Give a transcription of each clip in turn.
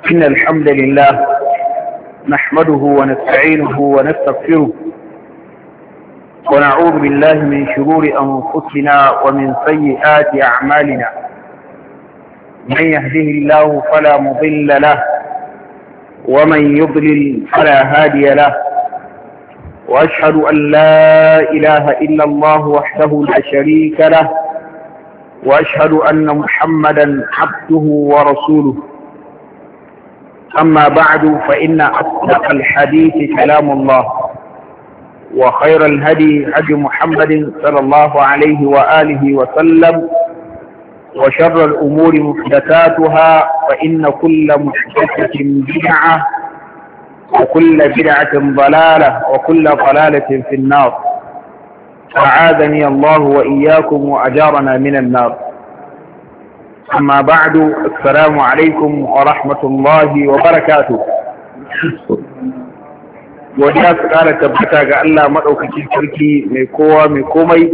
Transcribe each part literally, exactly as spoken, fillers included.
إن الحمد لله نحمده ونستعينه ونستغفره ونعوذ بالله من شرور أنفسنا ومن سيئات أعمالنا. من يهده الله فلا مضل له ومن يضلل فلا هادي له، وأشهد أن لا إله إلا الله وحده لا شريك له، وأشهد أن محمدا عبده ورسوله. أما بعد، فإن أصدق الحديث كلام الله، وخير الهدي هدي محمد صلى الله عليه وآله وسلم، وشر الأمور محدثاتها، فإن كل محدثة بدعة وكل بدعة ضلالة وكل ضلالة في النار. أعاذني الله وإياكم وأجارنا من النار. أما بعد، السلام عليكم ورحمة الله وبركاته. godiya su ƙara tabbata ga Allah maɗaukacin sarki mai kowa mai komai,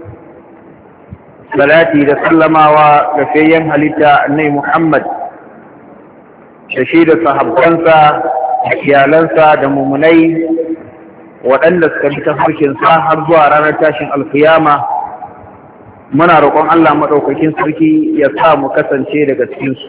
salati da sallamawa ga fayyan halitta annai Muhammad da shi da sahabbansa da iyalansa da mumunai waɗanda suka bi tafarkinsa har zuwa ranar tashin alkiyama. Muna roƙon Allah maɗaukakin sarki ya sa mu kasance daga cikinsu.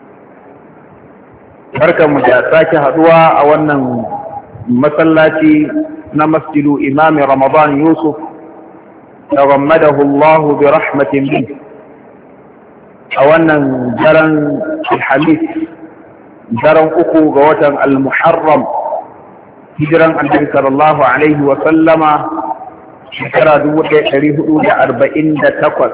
Barkanmu da sake haɗuwa a wannan masallaci na masjidu imami Ramadan Yusuf tagammadahu Allah bi rahmatin min, a wannan daren Alhamis, daren uku ga watan Al-Muharram, hijiran Annabi sallallahu alaihi wa sallama shekara dubu ɗaya ɗari hudu da arba'in da takwas,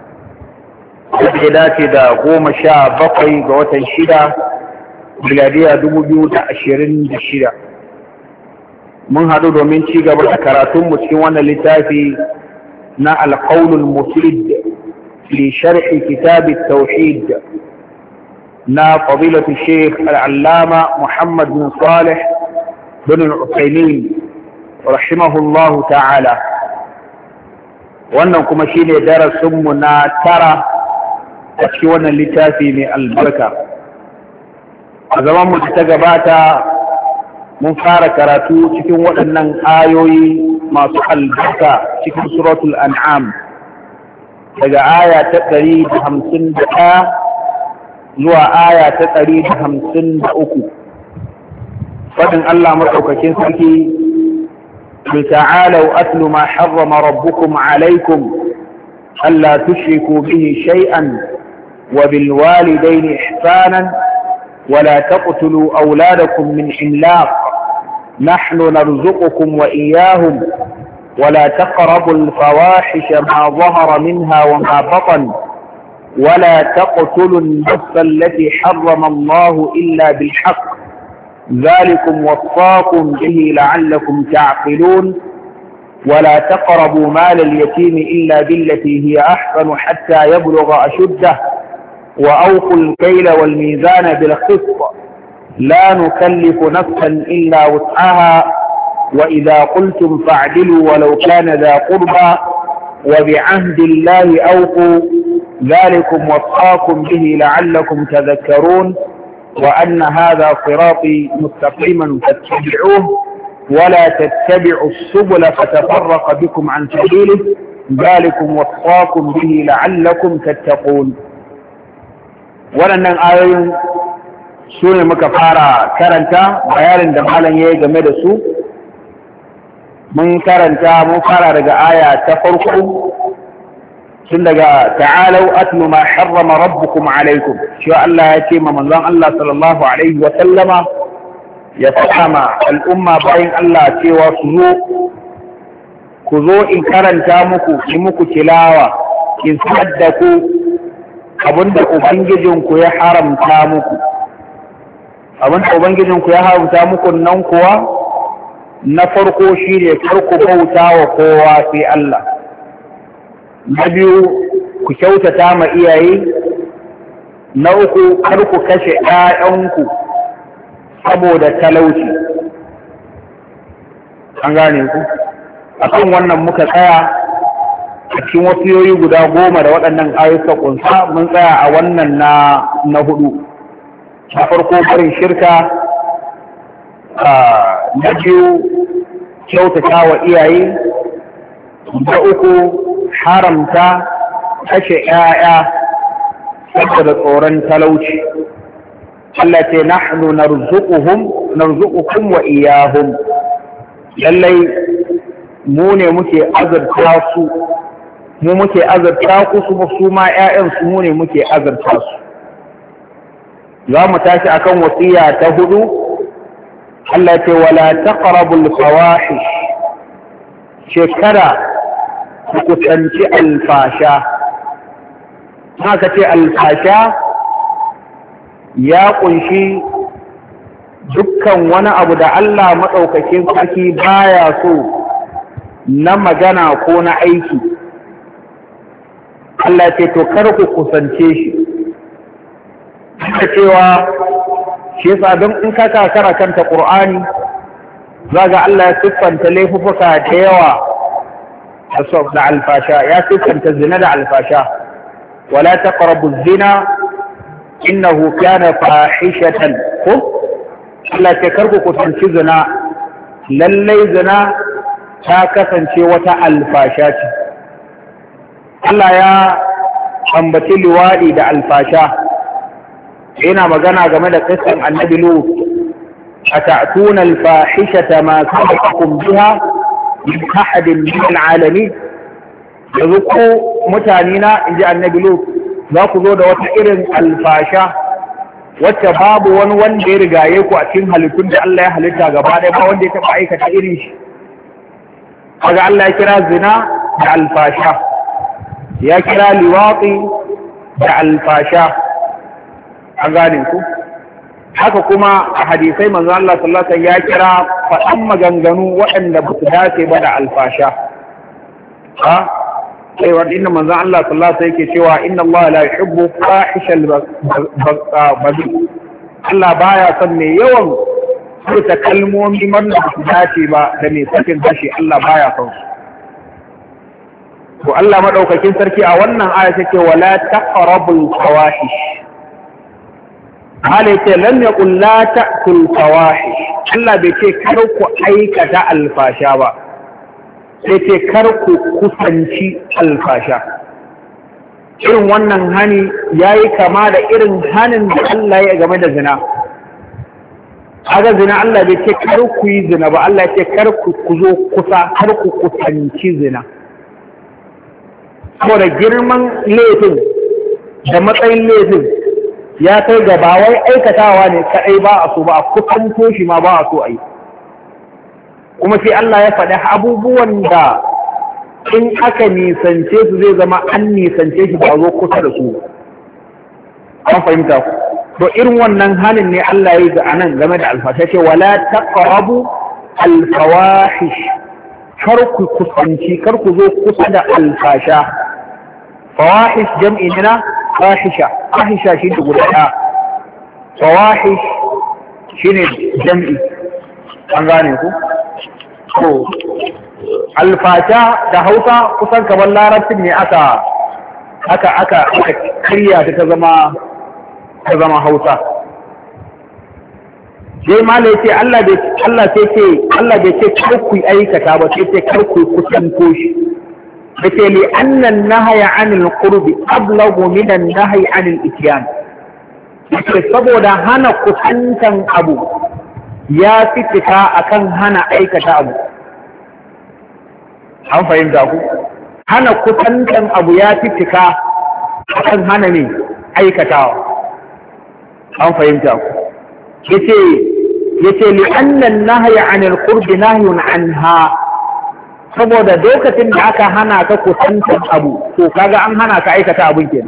wanda ya dace da goma sha bakwai ga watan shida miladiya dubu biyu da ashirin da shida. Mun haɗu domin ci gaba da karatunmu cikin wannan littafi na alƙaunul mufid fi sharhi kitab tauhid na fadilatu sheikh al'allama Muhammad bin Salih bin al-Uthaymin rahimahullahu ta'ala. Wannan kuma shine darasinmu na tara a cikin wannan littafi mai albarka. A zaman mu ta gabata mun fara karatu cikin waɗannan ayoyi masu albarka cikin suratul an'am, daga aya ta ɗari da hamsin da ɗaya zuwa aya ta ɗari da hamsin da uku. Faɗin Allah maɗaukakin sarki: تعالوا أتل ما حرم ربكم عليكم ألا تشركوا به شيئا وبالوالدين إحسانا ولا تقتلوا أولادكم من إملاق نحن نرزقكم وإياهم ولا تقربوا الفواحش ما ظهر منها وما بطن ولا تقتلوا النفس التي حرم الله إلا بالحق ذلكم وصاكم به لعلكم تعقلون ولا تقربوا مال اليتيم إلا بالتي هي أحسن حتى يبلغ أشده وأوفوا الكيل والميزان بالقسط لا نكلف نفسا إلا وسعها وإذا قلتم فاعدلوا ولو كان ذا قربى وبعهد الله أوفوا ذلكم وصاكم به لعلكم تذكرون وأن هذا صراطي مستقيما فاتبعوه ولا تتبعوا السبل فتفرق بكم عن سبيله ذلكم وصاكم به لعلكم تتقون. waɗannan ayoyin su ne muka fara karanta bayanin da malam ya yi game da su. Mun karanta mun fara daga aya ta farko tun daga ta'alau atlu ma harrama rabbukum alaikum, shi Allah ya ce ma manzon Allah sallallahu alaihi wa sallama ya faɗa ma al'umma bayan Allah cewa su zo ku zo in karanta muku in muku tilawa in sadda ku abinda ubangijinku ya haramta muku. Abinda ubangijinku ya haramta muku nan kuwa na farko shine kar ku bauta wa kowa sai Allah. Na biyu, ku kyautata ma iyaye. Na uku, kar ku kashe ‘ya'yanku saboda talauci. An gane ku? A kan wannan muka tsaya a cikin wasiyoyi guda goma da waɗannan ayyuka ƙunsa, mun tsaya a wannan na na hudu. na farko barin shirka, na biyu kyautata wa iyaye, na uku haramta kashe ‘ya'ya saboda tsoron talauci. Allah ce nahnu narzuquhum narzuqukum wa iyahum, lallai mu ne muke azurta su, mu muke azurta ku su su ma ‘ya'yan su mu ne muke azurta su. Za mu tashi akan wasiya ta hudu. Allah ce wala taqrabul fawahish, shekara ku kusanci alfasha. Haka ce alfasha ya kunshi dukkan wani abu da Allah maɗaukakin sarki baya so na magana ko na aiki. Allah ce to kar ku kusance shi. Haka cewa shi yasa don in ka kakara kanta Qur'ani zaga Allah ya siffanta laifuka da yawa da alfasha, ya siffanta zina da alfasha. wala taqrabu zina innahu kana fahishatan. ko Allah ce kar ku kusanci zina, lallai zina ta kasance wata alfasha ce. Allah ya ambaci liwaɗi da alfasha, yana magana game da kisan annabi Lut, ata'tuna alfahishata ma sabaqakum biha min ahadin min alalamin. yanzu ko mutane na inji annabi Lut za ku zo da wata irin alfasha wacce babu wani wanda ya rigaye ku a cikin halittun da Allah ya halitta gaba ɗaya, ba wanda ya taɓa aikata irin shi. kaga Allah ya kira zina da alfasha, ya kira liwaɗi da alfasha. an gane ku haka kuma a hadisai manzo Allah sallallahu alaihi wasallam ya kira faɗan maganganu waɗanda ba su dace ba da alfasha. ha sai wanda inda manzo Allah sallallahu alaihi wasallam yake cewa inna Allah la yuhibbu fahishal badi. Allah baya son mai yawan furta kalmomi wanda ba su dace ba da mai sakin hashi, Allah baya son su. to Allah madaukakin sarki a wannan aya take wala taqrabul fawahish. hali ce lam yaqul la ta'kul fawahish. Allah bai ce kar ku aikata alfasha ba, sai ce kar ku kusanci alfasha. irin wannan hani yayi kama da irin hanin da Allah ya game da zina. aga zina Allah bai ce kar ku yi zina ba, Allah ya ce kar ku zo kusa, kar ku kusanci zina. saboda girman laifin da matsayin laifin ya kai ga ba wai aikatawa ne kaɗai ba a so ba, a kusanto shi ma ba a so a yi. kuma sai Allah ya faɗi abubuwan da in aka nisance su zai zama an nisance shi ba zo kusa da su. an fahimta ku to irin wannan halin ne Allah ya yi ga anan game da alfasha, ce wala taqrabu alfawahish, kar ku kusanci, kar ku zo kusa da alfasha. fawahish jam'i na fahisha, fahisha shi ne guda ɗaya, fawahish shi ne jam'i. an gane ku to alfasha da Hausa kusan kamar larabcin ne aka aka aka aka karya ta ta zama ta zama Hausa. sai mala yace Allah bai Allah sai ce Allah bai ce kar ku aikata ba, sai ce kar ku kusanto shi. yace li anna an-nahya 'anil qurbi ablagu min an-nahyi 'anil ityan. yace saboda hana kusantan abu ya fi fita akan hana aikata abu. an fahimta ku hana kusantan abu ya fi fita akan hana ne aikatawa. an fahimta ku yace yace li anna an-nahya 'anil qurbi nahyun 'anha, saboda lokacin da aka hana ka kusantar abu to kaga an hana ka aikata abun kenan.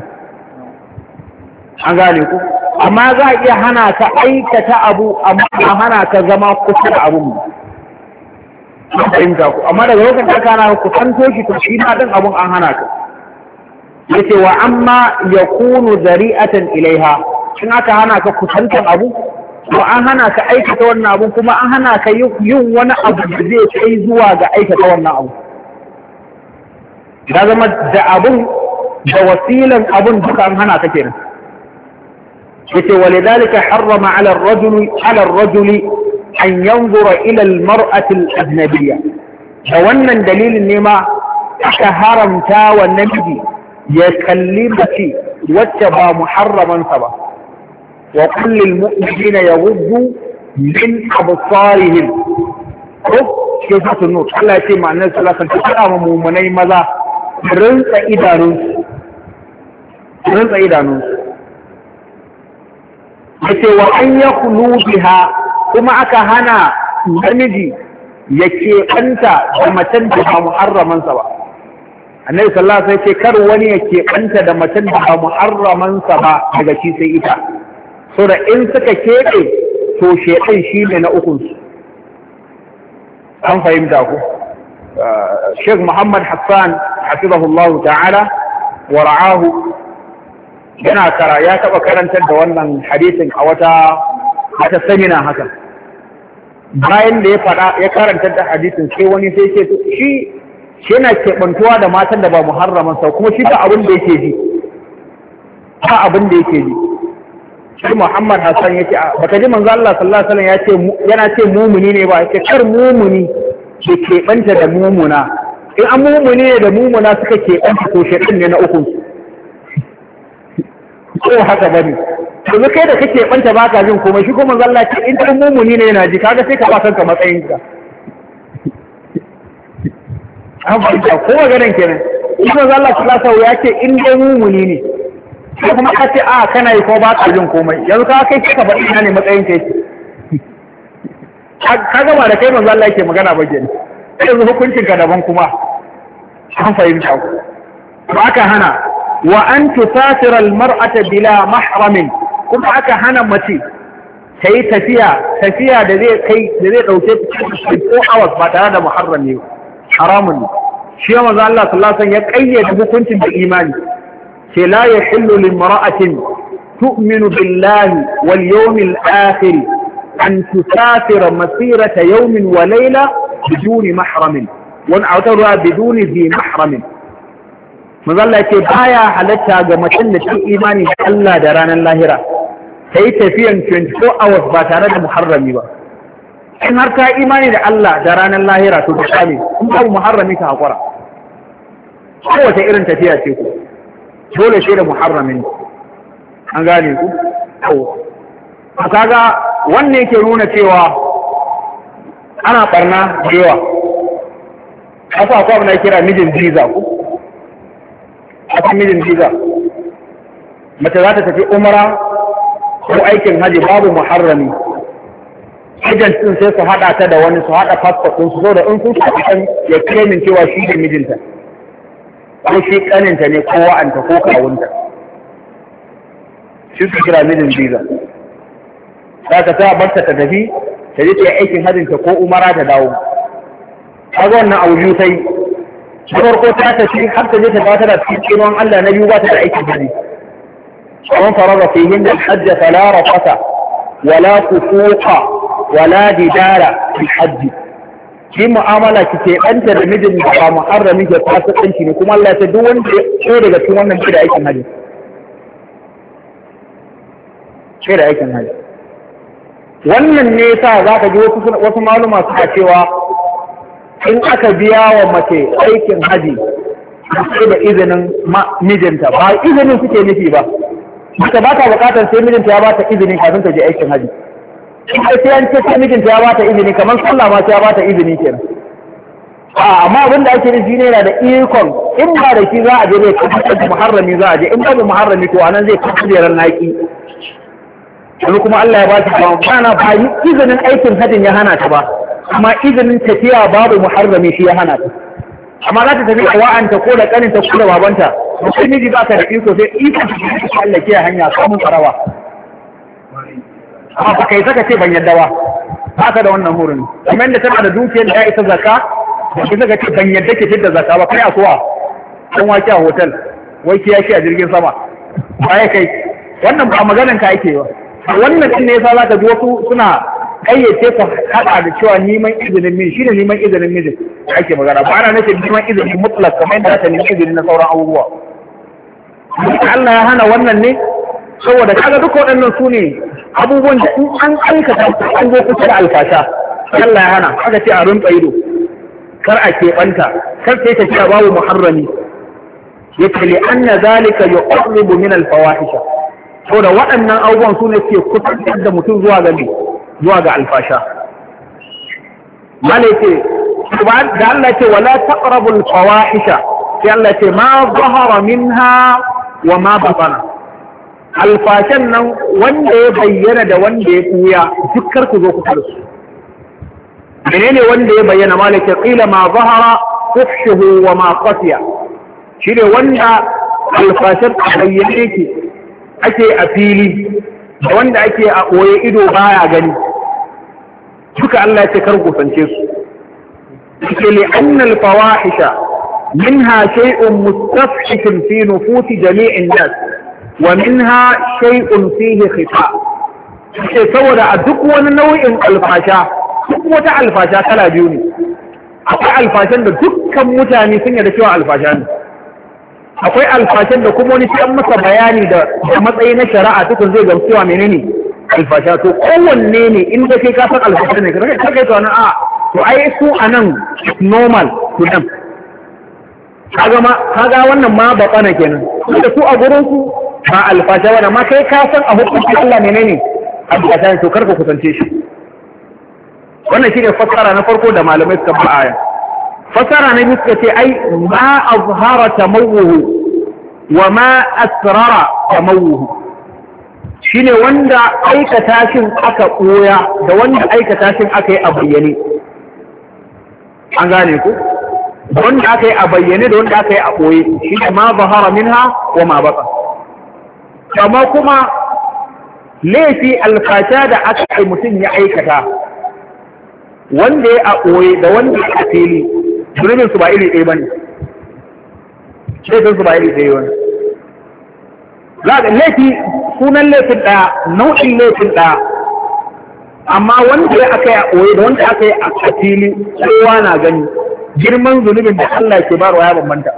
an gane ku amma za a iya hana ka aikata abu amma a hana ka zama kusa da abun. an fahimta ku amma daga lokacin da aka hana ka kusanto shi to shi ma din abun an hana ka. yace wa amma yakunu zari'atan ilaiha, in aka hana ka kusantar abu to an hana ka aikata wannan abu, kuma an hana ka yin wani abu da zai kai zuwa ga aikata wannan abu. da zama da abun da wasilan abun duka an hana ka kenan. yace walidhalika harrama ala ar-rajuli ala ar-rajuli an yanzura ila al-mar'ati al-ajnabiyya da wannan dalilin ne ma aka haramta wa namiji ya kalli mace wacce ba muharramansa ba wa kullil mu'minina yaghuddu min absarihim ko ke sa su nuna Allah ce ma annabi sallallahu alaihi wasallam ta mu'minai maza rinsa idanunsu rinsa idanunsu yace wa an yakhlu biha kuma aka hana namiji ya keɓanta da macen da ba muharramansa ba annabi sallallahu alaihi wasallam ce kar wani ya keɓanta da macen da ba muharramansa ba daga shi sai ita so da in suka keɓe to shedan shi ne na ukun su an fahimta ku Sheikh Muhammad Hassan hafizahullahu ta'ala wa ra'ahu yana kara ya taba karantar da wannan hadisin a wata wata semina haka bayan da ya fada ya karantar da hadisin sai wani sai ce shi shi yana keɓantuwa da matan da ba muharraman sa kuma shi ba abin da yake ji ba abin da yake ji shi Muhammad Hassan yace baka ji manzo Allah sallallahu alaihi wasallam yace yana ce mumuni ne ba yace kar mumuni ke keɓanta da mumuna in an mumuni ne da mumuna suka keɓanta to shedan ne na uku ko haka bane to kai da kake banta baka jin komai shi kuma zalla ce in dan mumuni ne yana ji kaga sai ka ba kanka matsayin ka an fahimta ko maganan kenan kuma zalla sallallahu alaihi ya ce in dan mumuni ne sai kuma ka ce a kana yi ko ba ka jin komai yanzu ka kai ka faɗi ina ne matsayin kai ka gaba da kai manzo Allah yake magana ba kenan yanzu hukuncin ka daban kuma an fahimta ko ba ka hana wa an tusafira almar'ata bila mahramin kuma aka hana mace ta yi tafiya tafiya da zai kai da zai dauke ko hours ba tare da muharrami ba haramun ne shi manzo Allah sallallahu alaihi wasallam ya kayyade hukuncin da imani ce la yahillu limra'atin tu'minu billahi wal yawmil akhir an tusafira masirata yawmin wa layla biduni mahramin wa a'tara biduni zi mahramin mazalla ce baya halatta ga macen da ta imani da Allah da ranar lahira ta yi tafiyan twenty-four hours ba tare da muharrami ba in har ta imani da Allah da ranar lahira to ta kame in babu muharrami ka hakura kowace irin tafiya ce ku dole shi da muharramin an gane ku to kaga wannan yake nuna cewa ana barna da yawa kasa ko na kira mijin visa ku a kan mijin visa mace za ta tafi umara ko aikin haji babu muharrami agent din sai su hada ta da wani su hada passport din su so da in sun shafi kan ya claimin cewa shi ne mijinta ko shi kaninta ne ko wa'anta ko kawunta shi su kira mijin visa za ka ta barta ta tafi ta je ta yi aikin hajinta ko umara ta dawo kaga wannan abu biyu sai na farko ta tafi har ta je ta bata da cikin ruwan Allah na biyu ba ta da aikin haji ومن فرض فيهن الحج فلا رفث ولا فسوق ولا جدال في الحج shi mu'amala kike ɗanta da mijin da ba muharrami ke fasikanci ne kuma Allah ya ta duk wanda ya daga cikin wannan shi da aikin haji shi da aikin haji wannan ne yasa zaka ji wasu wasu maluma suka cewa in aka biya wa mace aikin haji sai da izinin mijinta ba izinin suke nufi ba haka ba ta bukatar sai mijinta ya ba ta izini kafin ta je aikin haji sai sai an ce sai mijinta ya ba ta izini kamar sallah ma sai ya ba ta izini kenan a amma abin da ake nufi ne yana da ikon in ba da shi za a je ne kuma da muharrami za a je in babu muharrami to anan zai kafa jeran naki wani kuma Allah ya ba shi ba kana ba izinin aikin hajin ya hana ta ba amma izinin tafiya babu muharrami shi ya hana ta amma za ta tafi a wa'anta ko da kaninta ko da babanta mutum miji ba ta da iko sai iko ta Allah ke hanya samun farawa amma ba kai saka ce ban yadda ba haka da wannan hurin kamar da tana da dukiyar da ya isa zakka ba ki saka ce ban yadda ke fitar da zakka ba kai a suwa kan waki a hotel wai ki yaki a jirgin sama ba ya kai wannan ba maganan ka ake ba wannan din ne yasa zaka ji wasu suna kayyace ka hada da cewa neman izinin miji shine neman izinin miji ake magana ba ana nufin neman izinin mutlak kamar yadda aka nemi izini na sauran abubuwa Allah ya hana wannan ne saboda kaga duka waɗannan su ne abubuwan da in an aikata an zo kusa da alfasha Allah ya hana aka ce a rinka ido kar a keɓanta kar sai ta ce babu muharrami yace li anna zalika yuqarribu min al-fawahisha saboda waɗannan abubuwan su ne ke kusantar da mutum zuwa ga zuwa ga alfasha malai ce da Allah ce wala taqrabu al-fawahisha sai Allah ce ma zahara minha wa ma batana alfashan nan wanda ya bayyana da wanda ya kuya dukkan ku zo ku da su menene wanda ya bayyana malaka qila ma zahara fuhshuhu wa ma qatiya shine wanda alfashan bayyane yake ake a fili da wanda ake a koye ido baya gani duka Allah ya ce kar ku sance su ke li anna alfawahisha minha shay'un mustafhikun fi nufusi jami'in nas wa minha shay'un fihi khifa sai saboda a duk wani nau'in alfasha duk wata alfasha kala biyu ne akwai alfashan da dukkan mutane sun yarda cewa alfasha ne akwai alfashan da kuma wani sai masa bayani da matsayi na shari'a tukun zai gamsu cewa menene alfasha to kowanne ne in da kai ka san alfasha ne kai kai to nan a to ai su anan normal to them kaga ma kaga wannan ma bakana kenan da su a gurin su ba alfasha wanda ma kai ka san a hukuncin Allah menene alfasha ne to karka kusance shi wannan shine fassara na farko da malamai suka ba aya fassara na biyu suka ce ai ma azhara tamawuhu wa ma asrara tamawuhu shine wanda aikata shin aka koya da wanda aikata shin aka yi a bayyane an gane ku wanda aka yi a bayyane da wanda aka yi a koye shine ma zahara minha wa ma baqa kama kuma laifi alfasha da aka yi mutum ya aikata wanda ya a koye da wanda ya a fili zunubin su ba iri ɗaya bane laifin su ba iri ɗaya bane za ga laifi sunan laifin ɗaya nau'in laifin ɗaya amma wanda ya aka yi a ɓoye da wanda aka yi a fili kowa na gani girman zunubin da Allah ke barwa ya bambanta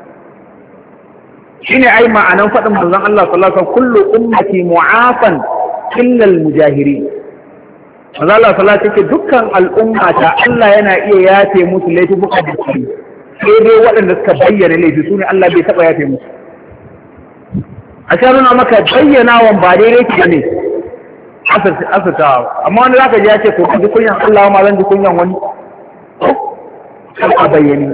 shine ai ma'anan faɗin manzon Allah sallallahu alaihi wasallam kullu ummati mu'afan illa al-mujahiri manzon Allah sallallahu alaihi wasallam dukkan al'umma ta Allah yana iya yafe musu laifuka da su sai dai waɗanda suka bayyana laifi su ne Allah bai taɓa yafe musu a sha nuna maka bayyanawan ba daidai ke ne asirtawa amma wani zaka ji ya ce ko ji kunyan Allah ma zan ji kunyan wani a bayyane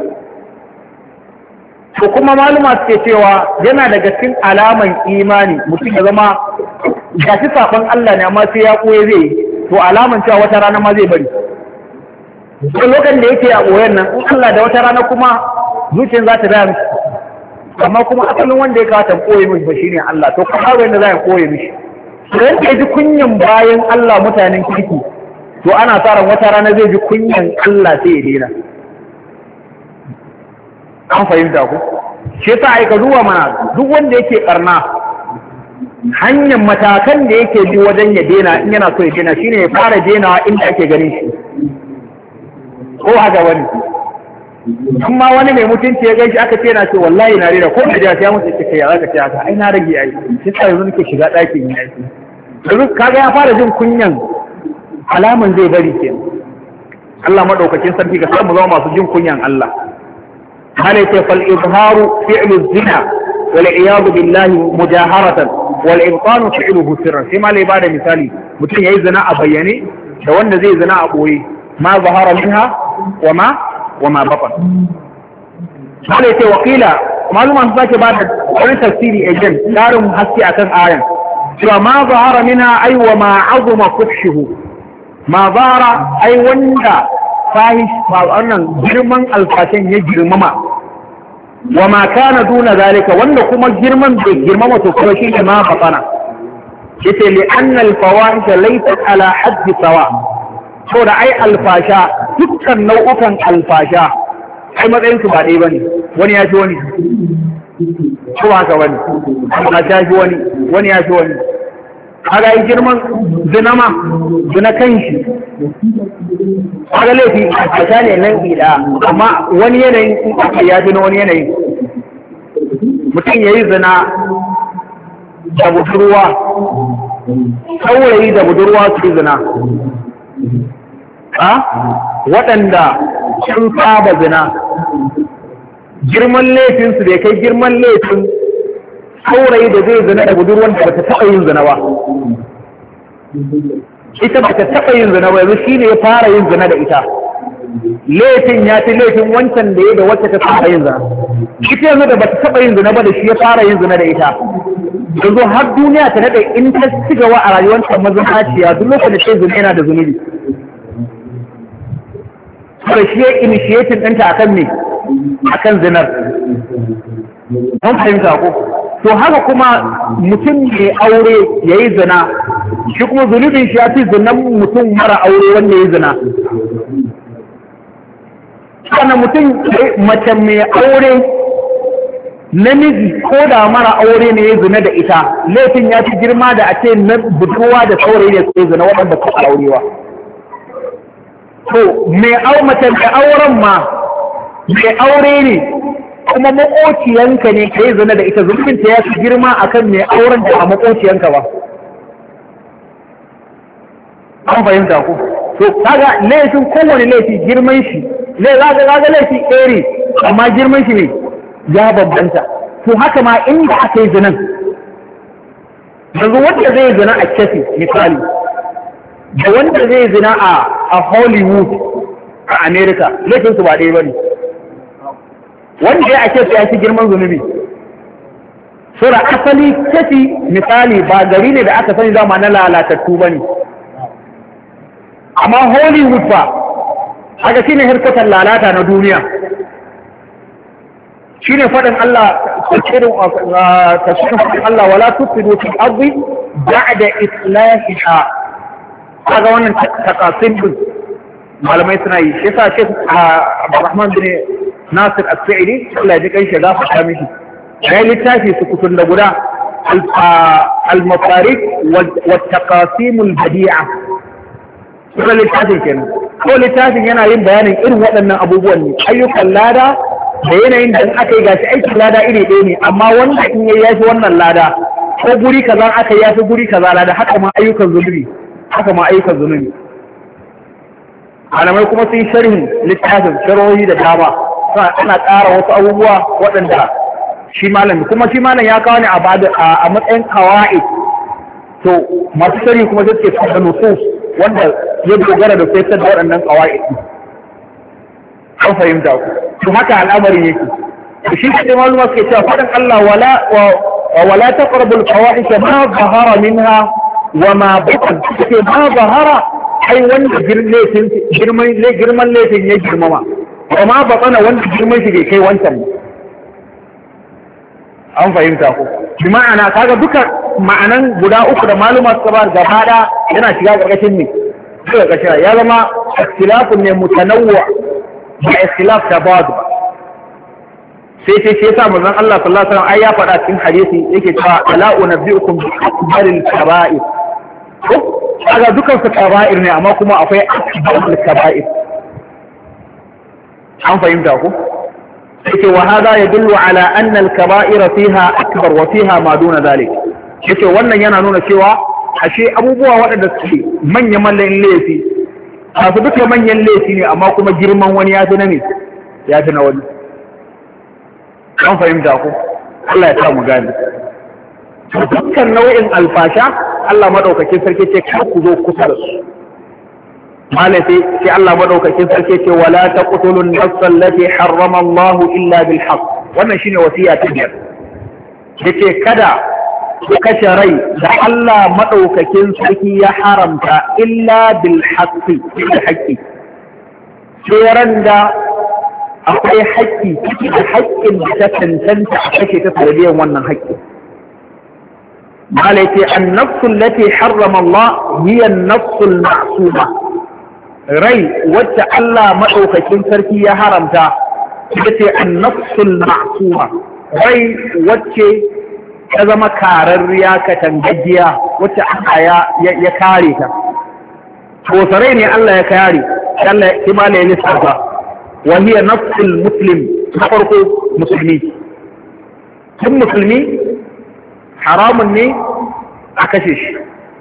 to kuma maluma suke cewa yana daga cikin alaman imani mutum ya zama ga shi saban Allah ne amma sai ya koye zai to alaman cewa wata rana ma zai bari to lokacin da yake a koyen nan in Allah da wata rana kuma zuciyar za ta da mishi amma kuma asalin wanda ya kawata koye mishi ba shine Allah to kuma har wanda za ya koye mishi sai ya ji kunyan bayan Allah mutanen kirki to ana tsara wata rana zai ji kunyan Allah sai ya daina an fahimta ku shi yasa ai ka zuwa mana duk wanda yake karna hanyar matakan da yake bi wajen ya dena in yana so ya dena shine ya fara denawa inda ake ganin shi ko haka wani amma wani mai mutunci ya gaishe aka ce yana ce wallahi na rera ko da ja ya mutu ce kai ya zaka ce haka ai na rage ai shi sai yanzu nake shiga ɗakin yi aiki yanzu kaga ya fara jin kunyan alaman zai bari kenan Allah madaukakin sarki ka samu zama masu jin kunyan Allah عليك فالإظهار فعل الزنا والعياذ بالله مجاهرة والإبطان فعله سرا كما لعبادة مثالي متن يأي زنا أبيني دوان زي زنا أبوي ما ظهر منها وما وما بطن عليك وقيل معلومة أنفاك بعد وانا تفسيري أجل دارم حسي أكثر آية ما ظهر منها أي وما عظم فحشه ما ظهر أي وندا fahish ba wannan girman alfashin ya girmama wa ma kana duna zalika wanda kuma girman bai girmama to kuma shi ne ma fatana yace li anna al fawahish laysat ala hadd sawa to da ai alfasha dukkan nau'ukan alfasha ai matsayin su ba dai bane wani ya fi wani ko haka wani ba ta fi wani wani ya fi wani kaga yi girman zina ma zina kanshi kaga laifi a ta ne nan ida amma wani yanayin in aka ya fi na wani yanayin mutum ya yi zina da budurwa, saurayi da budurwa su zina, a waɗanda sun saba zina, girman laifinsu da ya kai girman laifin saurayi da zai zina da budurwan da ba ta taɓa yin zina ba. Ita ba ta taɓa yin zina ba, yanzu shi ne ya fara yin zina da ita. Laifin ya fi laifin wancan da ya da wacce ta taɓa yin zina. Ita yanzu da ba ta taɓa yin zina ba da shi ya fara yin zina da ita. Yanzu har duniya ta daɗe in ta ci gaba a rayuwarta mazinaciya duk lokacin da ta zina yana da zunubi. Saboda shi ya initiating ɗinta akan me? Akan zinar. An fahimta ko? To haka kuma mutum mai aure ya yi zina, shi kuma zunubin shi ya fi zinan mutum mara aure wanda ya yi zina. Sannan mutum mace mai aure namiji ko da mara aure ne ya zina da ita, laifin ya fi girma da a ce na budurwa da saurayi ne su zina waɗanda su aurewa. To mai mace mai auren ma mai aure ne kuma makociyanka ne ka yi zina da ita, zunubinta ya fi girma akan mai auren da a makociyanka ba. An fahimta ku? To kaga laifin kowane laifi girman shi, zai zaga zaga laifi ere amma girman shi ne ya bambanta. To haka ma inda aka yi zinan, yanzu wanda zai zina a kefi misali, da wanda zai zina a Hollywood a America, laifinsu ba ɗaya ba ne. Wanda ya ake ya fi girman zunubi. Sura asali kefi misali ba gari ne da aka sani zama na lalatattu ba ne. Amma Hollywood ba, haka shi ne harkatar lalata na duniya. Shi ne faɗin Allah, tasirin faɗin Allah, wala tufidu fi ardi ba'da islahiha. Kaga wannan takasin din malamai suna yi. Shi yasa Sheikh Abdurrahman bin Nasir As-Sa'idi, Allah ya ji kai shiga fata mishi. Ya littafi su kutun da guda al-mafarik wa taqasim al-badi'a. Kuma littafin kenan. Ko littafin yana yin bayanin irin waɗannan abubuwan ne, ayyukan lada da yanayin da aka yi gashi aikin lada iri ɗaya ne, amma wanda in yayi yafi wannan lada, ko guri kaza aka yafi guri kaza lada, haka ma ayyukan zunubi, haka ma ayyukan zunubi. Malamai kuma sun sharhin littafin sharhohi da dama, ana ƙara wasu abubuwa waɗanda shi malam, kuma shi malam ya kawo ne a matsayin kawai. To masu sharhi kuma zai ce fada nusus wanda ya dogara da sai da waɗannan kawai. An fahimta ku. To haka al'amarin yake. To shi sai maluma suke cewa faɗin Allah wala wa wala taqrabul fawahisha ma zahara minha wa ma batan. Sai ma zahara ai wanda girman girman girman laifin ya girmama. Wa ma batana wanda girman shi bai kai wancan. An fahimta ku. Bi ma'ana kaga duka ma'anan guda uku da maluma suka ba gaba da yana shiga ƙarƙashin ne. Shiga ƙarƙashin ya zama ikhtilafun ne mutanawwa ba ikhtilaf tabad ba. Sai sai sai yasa manzon Allah sallallahu alaihi wasallam ai ya faɗa cikin hadisi yake cewa ala unabbiukum bi akbaril kaba'ir. Ko kaga dukan su kaba'ir ne amma kuma akwai akbarul kaba'ir. An fahimta ku? Yake wa hada yadullu ala anna al-kaba'ira fiha akbar wa fiha ma duna dhalik. Yake wannan yana nuna cewa ashe abubuwa waɗanda suke manyan mallan laifi a su duka manyan laifi ne amma kuma girman wani ya fi na ne ya fi na wani. An fahimta ku? Allah ya samu gani. Dukkan nau'in alfasha Allah madaukakin sarki ce kar ku zo kusa da su. Malafi sai Allah madaukakin sarki ce wala taqtulun nafsa allati harrama Allah illa bil haqq. Wannan shine wasiya ta biyar. Yace kada ku kashe rai da Allah madaukakin sarki ya haramta illa bil haqqi, bil haqqi. Sai randa akwai haƙƙi, da haƙƙin da ta tantance a kashe ta sanadiyan wannan haƙƙi. Malafi an-nafsu allati harrama Allah hiya an-nafsu al-ma'suma. Rai wacce Allah maɗaukakin sarki ya haramta ita ce annafsul ma'suma, rai wacce ta zama kararriya katangaggiya wacce Allah ya kare ta. To rai ne Allah ya kare, Allah ya kimala ya lissafa wa hiya nafsul muslim, na farko musulmi. Tun musulmi haramun ne a kashe shi.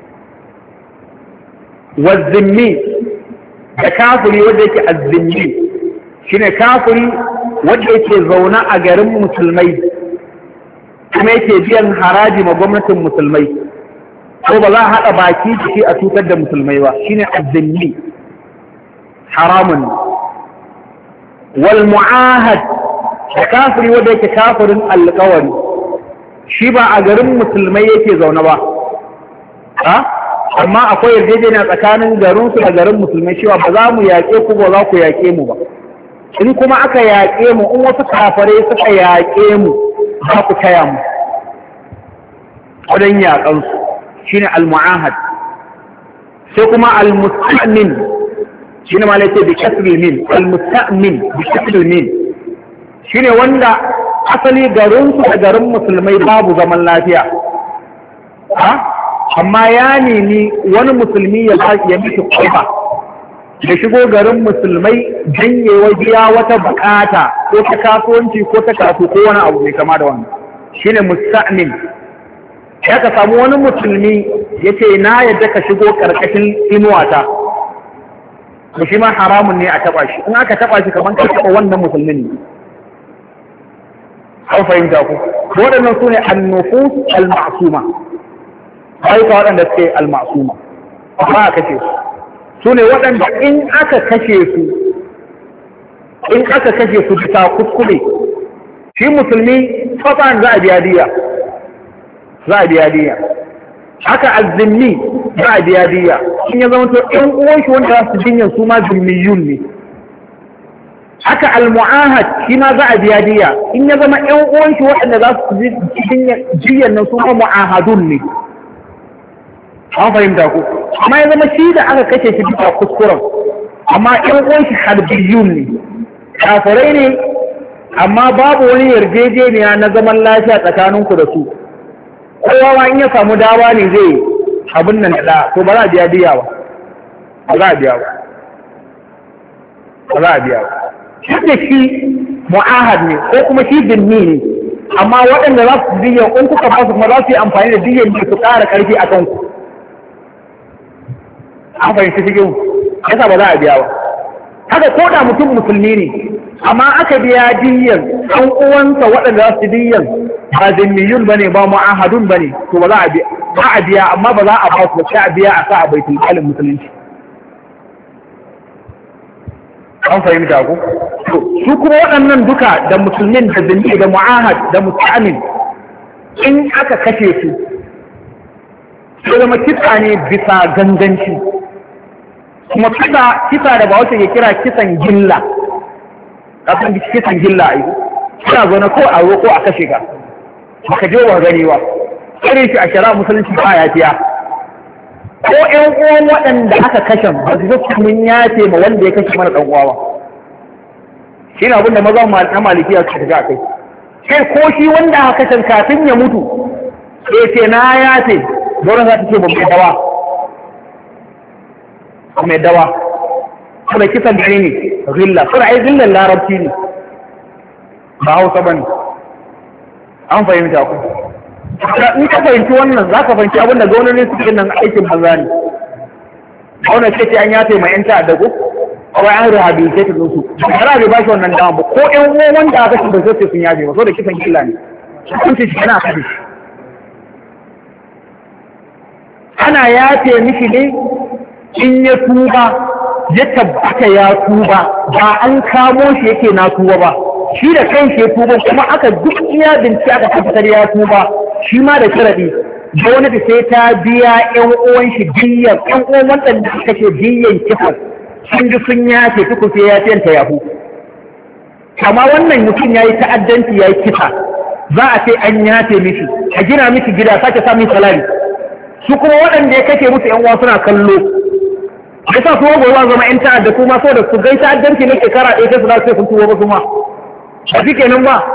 Wazzimmi da kafiri wanda yake azzimmi shine kafiri wanda yake zaune a garin musulmai kuma yake biyan haraji ma gwamnatin musulmai ko ba za a haɗa baki da shi a cutar da musulmai ba shine azzimmi haramun. Wal mu'ahad da kafiri wanda yake kafirin alƙawari shi ba a garin musulmai yake zaune ba ha amma akwai yarjejeniya tsakanin garinsu da garin musulmai cewa ba za mu yaƙe ku ba za ku yaƙe mu ba, in kuma aka yaƙe mu in wasu kafare suka yaƙe mu za ku taya mu wajen yaƙansu shine al-mu'ahad. sai kuma al-musta'min shine ma laifin bi kasri min al-musta'min bi kasri min shine wanda asali garinsu da garin musulmai babu zaman lafiya ha amma ya nemi wani musulmi ya ya mishi kwaifa da shigo garin musulmai janyewa biya wata bukata ko ta kasuwanci ko ta kasu ko wani abu mai kama da wannan shine musta'min. Ya ka samu wani musulmi yace na yadda ka shigo karkashin inuwata to shi ma haramun ne a taba shi, in aka taba shi kaman ka taba wannan musulmin ne. An fahimta ku waɗannan su ne an-nufus al-ma'suma aika waɗanda suke al-ma'suma ba a kashe su su ne waɗanda in aka kashe su in aka kashe su bisa kuskure shi musulmi fasan za a biya diya za a biya diya haka azzimmi za a biya diya in ya zama to ɗan uwan shi wanda za su jinyar su ma zimmiyun ne. Haka al-mu'ahad shi ma za a biya diya in ya zama ɗan uwan shi waɗanda za su jinyar nan su ma mu'ahadun ne. An fahimta ku amma ya zama shi da aka kashe shi bisa kuskuren amma ɗan uwan shi harbiyun ne kafirai ne amma babu wani yarjejeniya na zaman lafiya tsakaninku da su, kowa ma in ya samu dawa ne zai abin nan da to ba za a biya diya ba ba za a biya ba ba za a biya ba shi da shi mu'ahad ne ko kuma shi binni ne amma waɗanda za su diyan in kuka ba su kuma za su yi amfani da diyan ne su ƙara ƙarfi a kanku. An fahimci cikin yasa ba za a biya ba. Haka ko da mutum musulmi ne amma aka biya diyan ɗan uwansa waɗanda za su diyan ba zimmiyun bane ba mu'ahadun bane to ba za a biya ba a biya amma ba za a ba su ba sai a biya a sa a baitul malin musulunci. An fahimta ku su kuma waɗannan duka da musulmin da zimmi da mu'ahad da musta'min in aka kashe su sai zama kisa ne bisa ganganci kuma kisa kisa da ba wata ke kira kisan gilla kafin kisan gilla ai kina zo na ko a ko a kashe ka baka je wa gani ba irin shi a shari'a musulunci ba ya fiya ko ƴan uwan waɗanda aka kashe ba su zo mun yace ma wanda ya kashe mana ɗan uwa ba shi ne abinda maza na malikiya suka tafi a kai sai ko shi wanda aka kashe kafin ya mutu sai ce na yace dole za ta ce ba mai dawa mai dawa kuma kisan gani ne zilla kuma ai zillan larabci ne ba hausa ba ne. An fahimta ku in ka fahimci wannan za ka fahimci abinda gwamnati suke nan aikin banza ne. Gwamnati ce ce an yafe mai yan ta'adda ko kawai an rehabilitate din su ba bai ba shi wannan dama ba ko ƴan uwan wanda aka shi ba sai sun yafe ba so da kisan killa ne kun ce shi kana aka shi ana yafe mishi ne in ya tuba ya tabbata ya tuba ba an kamo shi yake na tuba ba shi da kan shi ya tuba kuma aka duk iya bincike aka tabbatar ya tuba shi ma da sharadi gwamnati sai ta biya ƴan uwan shi diyyar ƴan uwan waɗanda suka ce diyyan kifar sun ji sun yace tuku sai ya fiyanta yahu amma wannan mutum ya yi ta'addanci ya yi kisa za a ce an yace mishi a gina mishi gida sake samun salari su kuma waɗanda ya kake musu ƴan uwa suna kallo ya sa su gobe zama ƴan ta'adda su ma so da su gai ta'addanci na shekara ɗaya sai su za su sun tuwo ba su ma ba shi kenan ba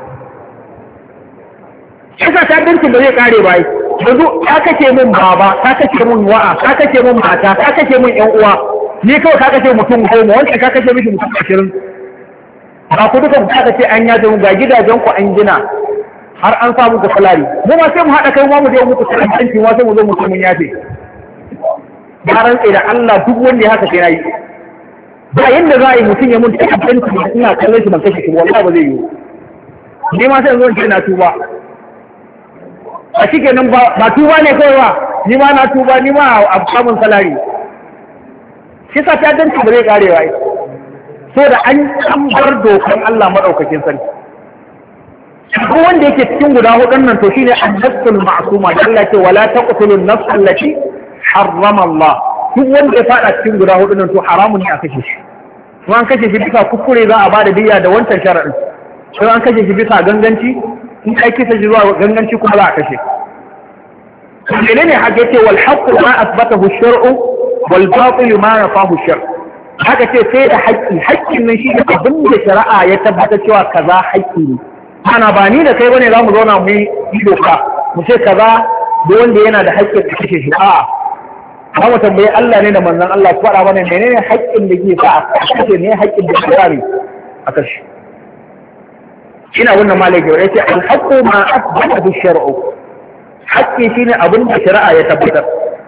ya sa ta'addanci ba zai kare ba yanzu ka kace min baba ka kace min wa'a ka kace min mata ka kace min ƴan uwa ni kawai ka kace mutum goma wanda ka kace mishi mutum ashirin ba ku duka ka kace an yaje mu ga gidajen ku an gina har an samu ga salari mu ma sai mu haɗa kai mu je muku tsanci ma sai mu zo mu mun yafe ba rantsa da Allah duk wanda ya haka sai yayi ba yanda za a yi mutum ya mutu a tsanci ina kallon shi ban kashe shi wallahi ba zai yi ni ma sai zo in ce na tuba a shi kenan ba tuba ne kawai ba ni ma na tuba ni ma a samun salari shi sa ta danci ba zai karewa ai so da an bar dokan Allah madaukakin sarki ko wanda yake cikin guda hudun nan to shine an-nafsul ma'suma da Allah ce wala taqtulun nafs allati harrama Allah duk wanda ya fada cikin guda hudun nan to haramun ne a kashe shi kuma an kashe shi bisa kuskure za a bada diya da wancan sharadin sai an kashe shi bisa ganganci in kai kisa shi zuwa ganganci kuma za a kashe menene haka yace wal haqqu ma athbatahu ash-shar'u wal batil ma nafahu ash-shar' haka ce sai da haƙƙi haƙƙin nan shi ne abin da shari'a ya tabbata cewa kaza haƙƙi ne ana ba ni da kai bane za mu zauna mu yi doka mu ce kaza da wanda yana da haƙƙin da kashe shi a'a ba mu tambayi Allah ne da manzon Allah su faɗa mana menene haƙƙin da ke sa a kashe ne haƙƙin da ke kare a kashe ina wannan malai gaba yace al haqqu ma asbata bi shar'u haƙƙi shine abin da shari'a ya tabbatar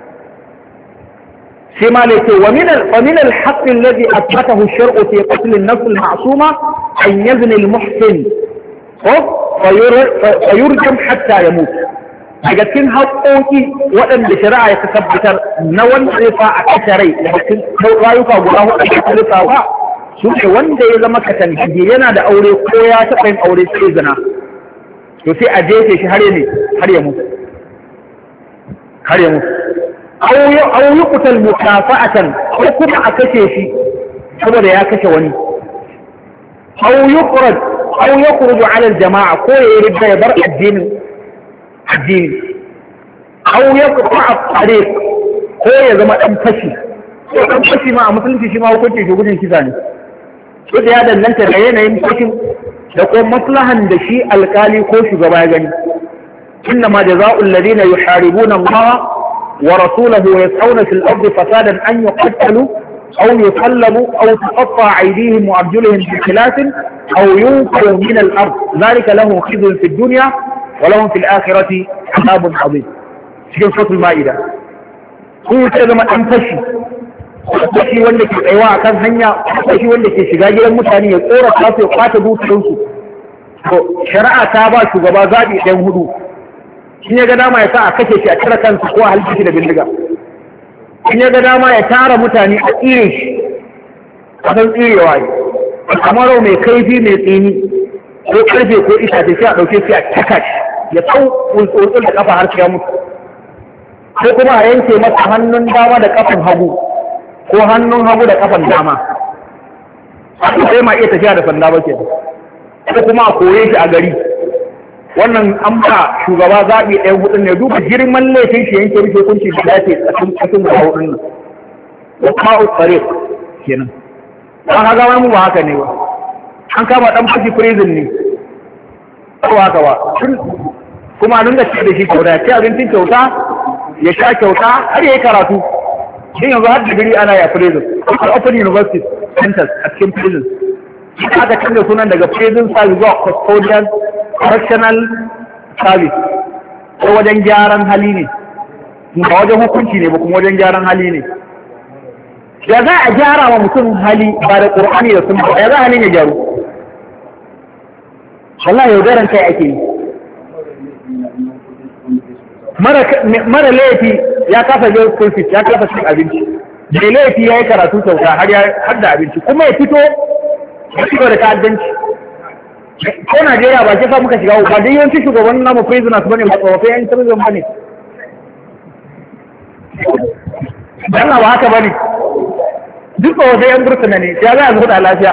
sai malai ce wa min al wa min al haqq alladhi athbatahu ash-shar'u fi qatl an-nafs al-ma'suma an yazni al-muhsin ko fayurjam hatta ya mutu daga cikin haƙoƙi waɗanda shari'a ya tabbatar na wanda zai fa a kashe rai daga cikin rayuka guda hudu da ta lissafa su ne wanda ya zama katangi yana da aure ko ya taɓa yin aure sai zina to sai a jefe shi har ya ne har ya mutu har ya mutu au yi kutal mukafa'atan ko kuma a kashe shi saboda ya kashe wani au yi kurat أو يخرج على الجماعة كو يرد يبر الدين الدين أو يقطع الطريق كو يزم أنفشي أنفشي ما مثل في شما وكنت يشوفون كذاني إذا هذا لنت رأينا ينفشي يقول مصلحا دشي الكالي كوش قباغني إنما جزاء الذين يحاربون الله ورسوله ويسعون في الأرض فسادا أن يقتلوا أو يصلبوا أو تقطع أيديهم وأرجلهم بخلاف أو ينقلوا من الأرض ذلك لهم خزي في الدنيا ولهم في الآخرة عذاب عظيم cikin suratul ma'ida kun wuce zama ɗan fashi fashi wanda ke tsayawa a kan hanya fashi wanda ke shiga gidan mutane ya tsora kasu ya kwata dukiyarsu to shari'a ta ba shugaba zaɓi ɗan hudu in ya ga dama ya sa a kashe shi a cire kansa ko a halin shi da bindiga in ya ga dama ya tara mutane a tsire shi a san tsirewa ne kamar mai kaifi mai tsini ko karfe ko itace sai a ɗauke shi a taka shi ya tsau tsuntsun da kafa har ya mutu ko kuma a yanke masa hannun dama da kafan hagu ko hannun hagu da kafan dama sai ma iya tafiya da sanda ba ke ko kuma a koye shi a gari wannan an ba shugaba zaɓi ɗaya hudun ne duba girman laifin shi yanke rufe kunci da dace tsakin tsakin guda hudun nan wa ka'u tsare kenan an haga wani mu ba haka ne ba an kama ɗan fashi prison ne ko haka ba kuma a dinga ce da shi kyauta ya ce abincin kyauta ya sha kyauta har ya yi karatu shi yanzu har digiri ana yi a prison a open university centers a cikin prison shi aka canza sunan daga prison service zuwa custodial correctional service ko wajen gyaran hali ne ba wajen hukunci ne ba kuma wajen gyaran hali ne ya za a gyara wa mutum hali ba da ƙur'ani da sunna ya za halin ya gyaru wallahi yaudaran kai ake yi mara laifi ya kafa yau school fees ya kafa cin abinci da laifi ya yi karatu kyauta har da abinci kuma ya fito ya fito da ta'addanci ko Najeriya ba ke sa muka shiga ba dai yawanci shugaban namu prisoners bane ba tsofaffin yan prison bane dan ba haka bane duk tsofaffin yan bursuna ne ya za a zuwa lafiya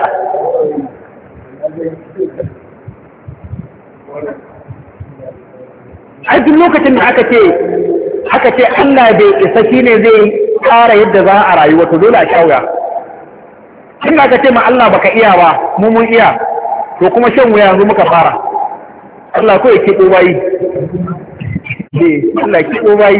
ai duk lokacin da aka ce aka ce Allah bai isa shine zai tsara yadda za a rayuwa to dole a shawaya kin aka ce ma Allah baka iya ba mu mun iya to kuma shan wuya yanzu muka fara Allah ko ya kiɗo bayi eh Allah ya kiɗo bayi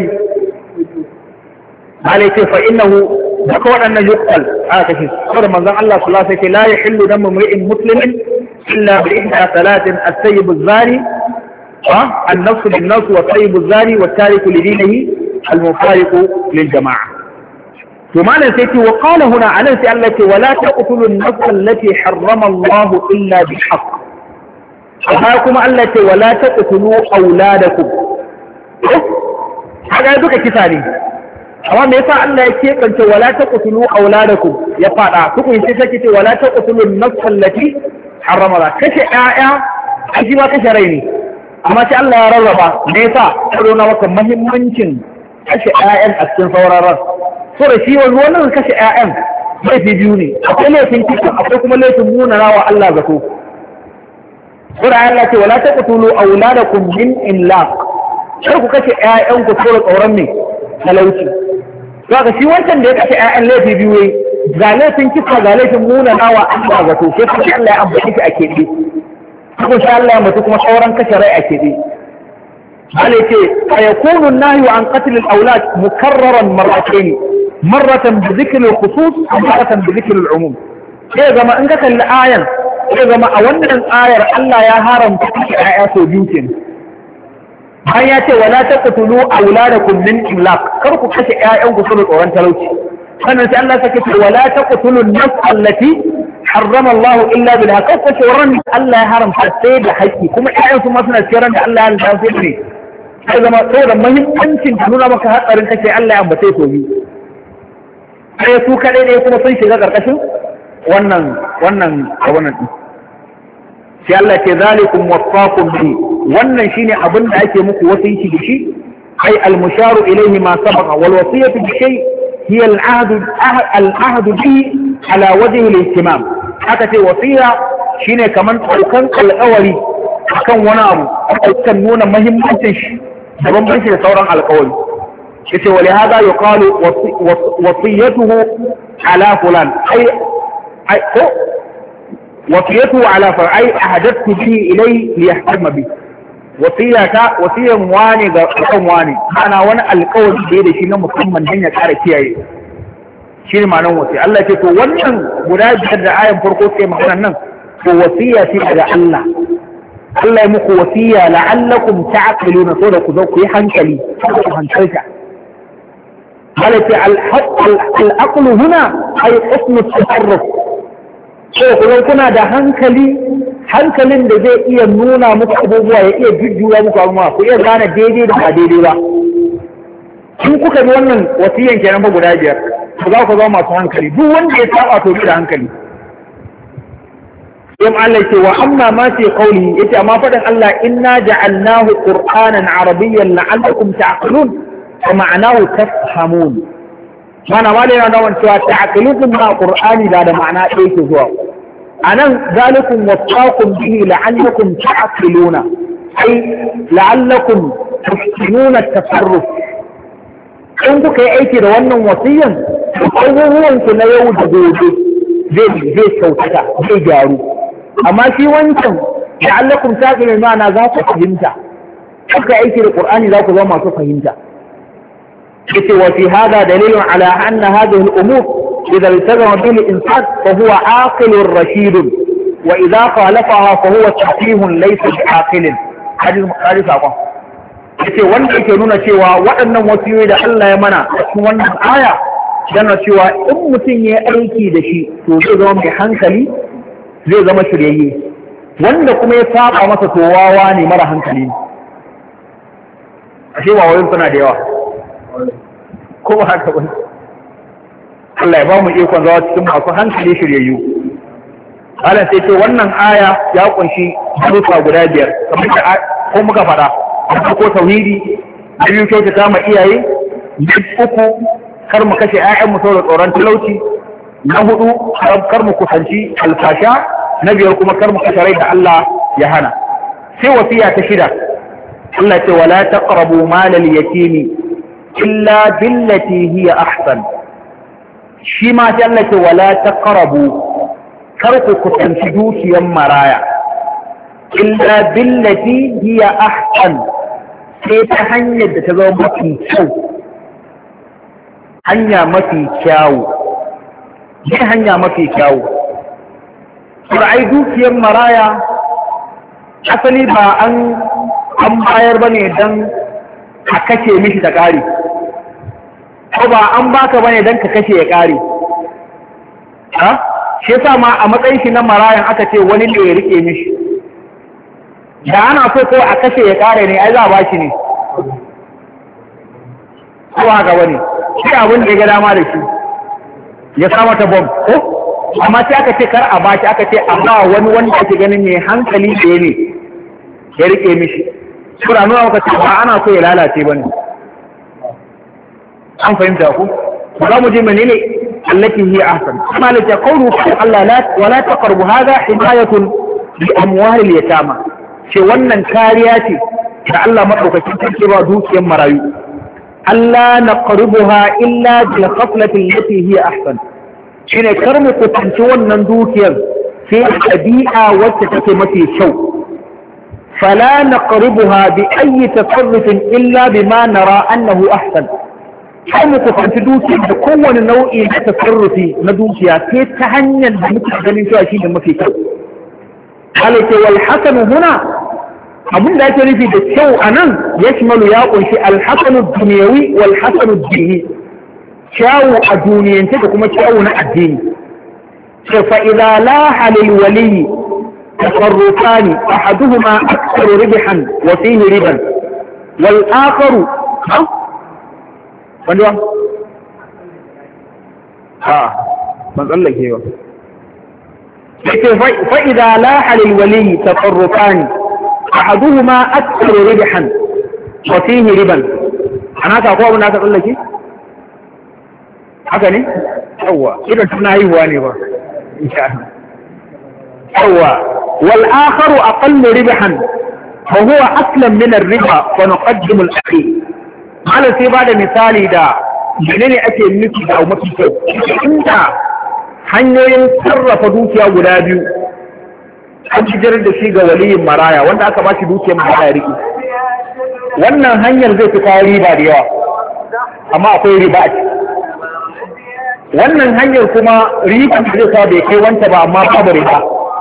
malai ce fa innahu duka waɗannan yuqtal aka kashe saboda manzon Allah sallallahu alaihi wasallam la yahillu damu mu'min muslimin illa bi ihda thalathin as-sayyib az-zani ha an-nafsu bin-nafs wa tayyibu az-zani wa tariku li dinihi al-mufariqu lil jama'a. to malan sai ce wa qala huna anan sai Allah ce wala taqtulu an-nafs allati harrama Allah illa bil haqq. amma kuma Allah ce wala taqtulu auladakum. kaga duka kisa ne. amma me yasa Allah ya kebance wala taqtulu auladakum ya fada kuma sai take ce wala taqtulu an-nafs allati harrama Allah kashe ƴaƴa aji ma kashe rai ne. amma sai Allah ya rarraba me yasa saboda maka muhimmancin kashe ƴaƴan a cikin sauraron so da shi wannan kashe ƴaƴan laifi biyu ne akwai laifin kisa akwai kuma laifin munana wa Allah zato. sura Allah ce wala taqtulu auladakum min imlaq kar ku kashe ƴaƴan ku saboda tsoron ne talauci. Saka shi wancan da ya kashe ƴaƴan laifi biyu ne ga laifin kisa ga laifin munana wa Allah zato sai kuma Allah ya ambace shi a keɓe. Kuma sha Allah ya mutu kuma sauran kashe rai a keɓe. Allah ce fa yakunu an-nahyu an qatl al-awlad mukarraran marratayn marratan bi dhikri al-khusus wa marratan bi dhikri al-umum. Sai zama in ka kalli ayan sai zama a wannan ayar Allah ya haramta kashe ƴaƴa sau biyu kenan. Bayan ya ce wala taqtulu auladakum min imlaq kar ku kashe ƴaƴan ku saboda tsoron talauci. sannan sai Allah sake ce wala taqtulu an-nafs allati harrama Allah illa bil haqq ko ran Allah ya haramta sai da haƙƙi kuma ƴaƴan su ma suna cikin da Allah ya haramta sai ne sai zama sai da muhimmancin ta nuna maka hatsarin kace Allah ya ambace su bi sai su kadai ne kuma sun shiga karkashin wannan wannan wannan din sai Allah ce zalikum wasaqum bi wannan shine abin da ake muku wasiyyi da shi ai al-musharu ilayhi ma sabaqa wal wasiyatu bi shay hiya al-ahd al-ahd bi ala wajhi al-ihtimam haka ce wasiya shine kaman daukan alƙawari akan wani abu akan nuna muhimmancin shi da bambanci da sauran alƙawari yace wali hada yuqalu wasiyatuhu ala fulan ai ai ko wasiyatu ala far'ai ahadattu bihi ilay li yahtamma bi wasiyata wasiyan wani ga kan wani ana wani alƙawari da da shi na musamman dan ya ƙara kiyaye shi ne ma'anar wasiya Allah ce to wannan guda biyar da ayan farko sai maganar nan to wasiya ce daga Allah Allah ya muku wasiya la'allakum ta'qiluna so da ku zo ku yi hankali ku hankalta malaka al-aqlu huna ay husnu at-tasarruf so kuma kuna da hankali hankalin da zai iya nuna muku abubuwa ya iya jujjuya muku abubuwa ku iya gane daidai da ba daidai ba in kuka bi wannan wasiyan kenan ba guda biyar ku za ku zama masu hankali duk wanda ya saba to bi da hankali yam Allah ce wa amma ma fi qawli yace amma fadan Allah inna ja'alnahu qur'anan arabiyyan la'allakum ta'qilun wa ma'anahu tafhamun mana malai na da cewa ta'qilun ma qur'ani da da ma'ana ɗaya ke zuwa anan zalikum wasaqum bihi la'allakum ta'qiluna ay la'allakum tuhsinuna at-tasarruf in kuka yi aiki da wannan wasiyan abubuwan ku na yau da gobe zai zai kyautata zai gyaru amma shi wancan la'allakum ta'qiluna ma'ana za ku fahimta kuka aiki da qur'ani za ku zama masu fahimta yace wa fi hada dalilun ala anna hadhihi al-umur إذا التزم به الإنسان فهو عاقل رشيد وإذا خالفها فهو تحكيم ليس بعاقل حديث حديث أقوى yace wanda yake nuna cewa waɗannan wasiyoyi da Allah ya mana a cikin wannan aya yana cewa in mutum ya aiki da shi to zai zama mai hankali zai zama shiryayye wanda kuma ya saba masa to wawa ne mara hankali ashe wawayin suna da yawa ko ba haka ba Allah ya ba mu ikon zawa cikin masu hankali shiryayyu. Allah sai ce wannan aya ya kunshi harufa guda biyar kamar da ko muka faɗa a ko tauhidi da biyu kyautata ma iyaye na uku kar mu kashe ƴaƴan mu saboda tsoron talauci na hudu kar mu kusanci alfasha na biyar kuma kar mu kashe rai da Allah ya hana sai wasiya ta shida Allah ce wala taqrabu malal yatimi illa billati hiya ahsan shi ma sai Allah ce wala taqrabu kar ku kusanci dukiyar maraya illa billati hiya ahsan sai ta hanyar da ta zama mafi kyau hanya mafi kyau ne hanya mafi kyau ai dukiyar maraya asali ba an an bayar bane dan a kashe mishi ta kare ko ba an baka bane dan ka kashe ya kare ha shi yasa ma a matsayin shi na marayan aka ce wani ne ya rike mishi da ana so ko a kashe ya kare ne ai za a bashi ne ko haka bane shi abin da ya ga dama da shi ya sa mata bomb ko amma sai aka ce kar a bashi aka ce amma wani wanda ake ganin mai hankali da ne ya rike mishi sura nuna maka ce ba ana so ya lalace bane an fahimta ku za mu je menene allati hi ahsan kuma la taqulu Allah la wala taqrabu hadha himayatun bi amwal al yatama ce wannan kariya ce da Allah madaukakin sarki ba dukiyar marayu Allah naqrabuha illa bil khaflati allati hi ahsan shine kar mu kusanci wannan dukiyar sai ɗabi'a wacce take mafi kyau fala naqrabuha bi ayyi tasarrufin illa bima nara annahu ahsan har mu kusanci dukiyar da kowane nau'i na tasarrufi na dukiya sai ta hanyar da muke ganin cewa shi ne mafi kyau halitta wal hasanu huna abin da ake nufi da kyau a nan ya shimalu ya kunshi alhassanu duniyawi wal hassanu dini kyawu a duniyance da kuma kyawu na addini sai fa'iza la halil waliyi tasarrufani ahaduhuma aksaru ribihan wa fihi riban wal akharu ha wanda ha ban tsallake ba yake fa'iza la halil waliyi tasarrufani ahaduhuma aksaru ribihan wa fihi riban ana ka ko abin da aka tsallake haka ne yawa idan tana haihuwa ne ba insha Allah yawa wal akharu aqallu ribahan fa huwa aslan min ar-riba fa nuqaddimu al-akhir ala sai bada misali da menene ake nufi da mafi kyau inda hanyoyin sarrafa dukiya guda biyu an jirar da shi ga waliyin maraya wanda aka ba shi dukiyar maraya riki wannan hanyar zai fi kawo riba da yawa amma akwai riba a ciki wannan hanyar kuma riba da zai kawo bai kai wanta ba amma babu riba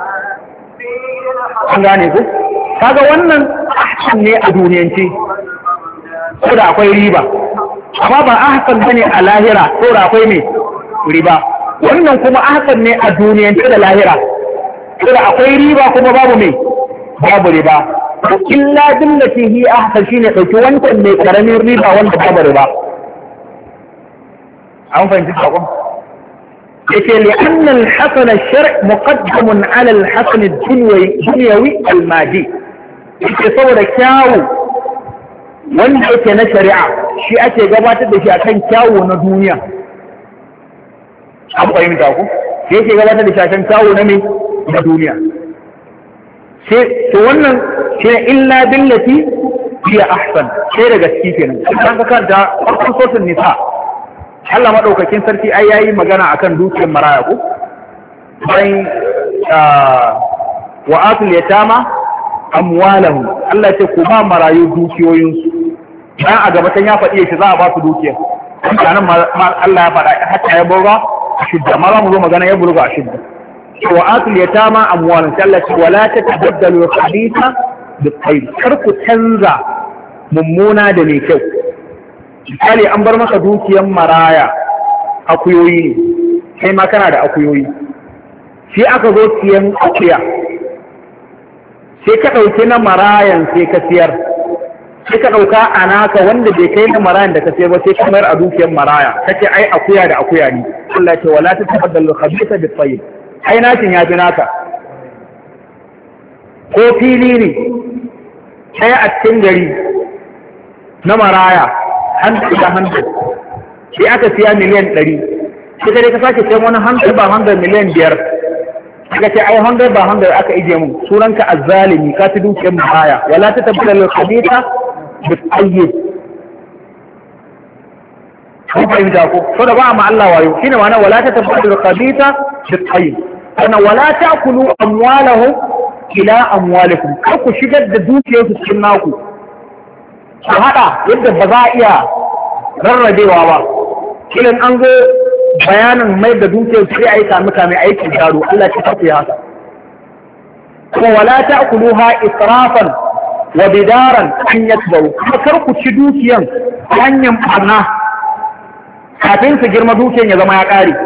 an gane ku kaga wannan ahsan ne a duniyanci ko da akwai riba amma ba ahsan bane a lahira ko da akwai me riba wannan kuma ahsan ne a duniyanci da lahira ko da akwai riba kuma babu me babu riba to illa billati hi ahsan shine dauki wancan mai karamin riba wanda babu riba an fahimci sakon yake li'anna al-hasan ash-shar' muqaddam 'ala al-hasan ad-dunyawi al-madi yake saboda kyawu wanda yake na shari'a shi ake gabatar da shi akan kyawu na duniya an fahimta ku shi yake gabatar da shi akan kyawu na me na duniya sai to wannan shi ne illa billati hiya ahsan sai daga ciki kenan kan ka karanta farkon suratul nisa Allah madaukakin sarki ai yayi magana akan dukiyar maraya ko bayan wa atul yatama amwalahum Allah ya ce ku ba marayu dukiyoyin su dan a gaba tan ya faɗi shi za a ba su dukiya nan Allah ya faɗa hatta ya burga shidda mara mu zo magana ya burga shidda wa atul yatama amwalahum Allah ya ce wala tatabaddalu khabitha bit-tayyib kar ku canza mummuna da mai kyau misali an bar maka dukiyan maraya akuyoyi ne kai ma kana da akuyoyi sai aka zo siyan akuya sai ka ɗauki na marayan sai ka siyar sai ka ɗauka a naka wanda bai kai na marayan da ka siyar ba sai ka mayar a dukiyan maraya kace ai akuya da akuya ne Allah ce wala ta tabaddalu khabitha bit tayyib ai natin ya fi naka ko fili ne sai a cikin gari na maraya hannu da hannu sai aka siya miliyan ɗari sai ka dai ka sake sai wani hannu ba hannu miliyan biyar aka ce ai hannu ba hannu aka ije mun sunanka azzalimi ka fi dukiyar mahaya wala ta tabbatar da khabita bi tayyib kun fahimta ko so da ba ma Allah wayo shine ma'ana wala ta tabbatar da khabita bi tayyib ana wala ta'kulu amwalahum ila amwalikum kar ku shigar da dukiyarsu cikin naku su haɗa yadda ba za a iya rarrabewa ba kilin an zo bayanin mai da dukiyar sai a yi sami kame aikin gado Allah ce tafi haka kuma wala ta'kuluha israfan wa bidaran an yatbau kuma kar ku ci dukiyan hanyar barna kafin su girma dukiyan ya zama ya ƙare.